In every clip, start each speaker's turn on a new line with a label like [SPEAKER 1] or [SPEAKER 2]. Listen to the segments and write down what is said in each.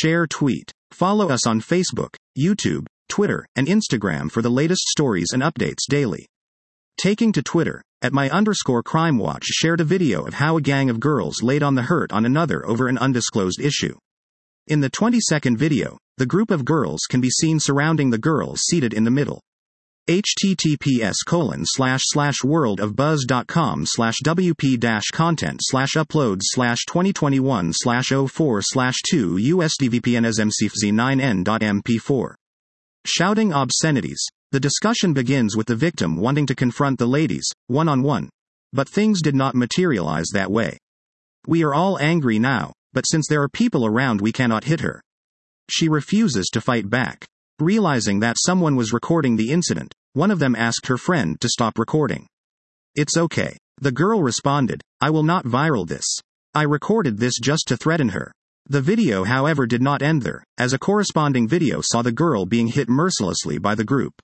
[SPEAKER 1] Share tweet. Follow us on Facebook, YouTube, Twitter, and Instagram for the latest stories and updates daily. Taking to Twitter, @my_crime_watch shared a video of how a gang of girls laid on the hurt on another over an undisclosed issue. In the 20-second video, the group of girls can be seen surrounding the girls seated in the middle. https://world-of buzz.com/wp-content/uploads/2021/04/2 USDVPN-SMCFZ9N.MP4. Shouting obscenities. The discussion begins with the victim wanting to confront the ladies, one-on-one. But things did not materialize that way. "We are all angry now, but since there are people around we cannot hit her." She refuses to fight back. Realizing that someone was recording the incident, one of them asked her friend to stop recording. "It's okay." The girl responded, "I will not viral this. I recorded this just to threaten her." The video, however, did not end there, as a corresponding video saw the girl being hit mercilessly by the group.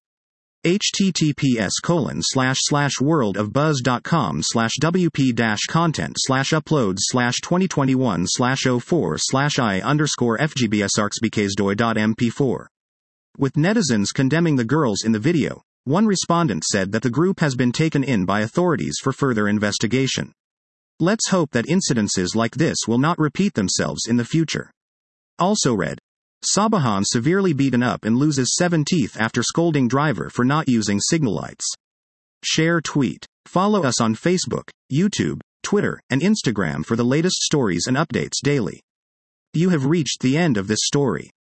[SPEAKER 1] https://world-of-buzz.com/wp-content/uploads/2021/04/I_FGBSARXBKSDOI.MP4. With netizens condemning the girls in the video, one respondent said that the group has been taken in by authorities for further investigation. Let's hope that incidences like this will not repeat themselves in the future. Also read. Sabahan severely beaten up and loses 7 teeth after scolding driver for not using signal lights. Share tweet. Follow us on Facebook, YouTube, Twitter, and Instagram for the latest stories and updates daily. You have reached the end of this story.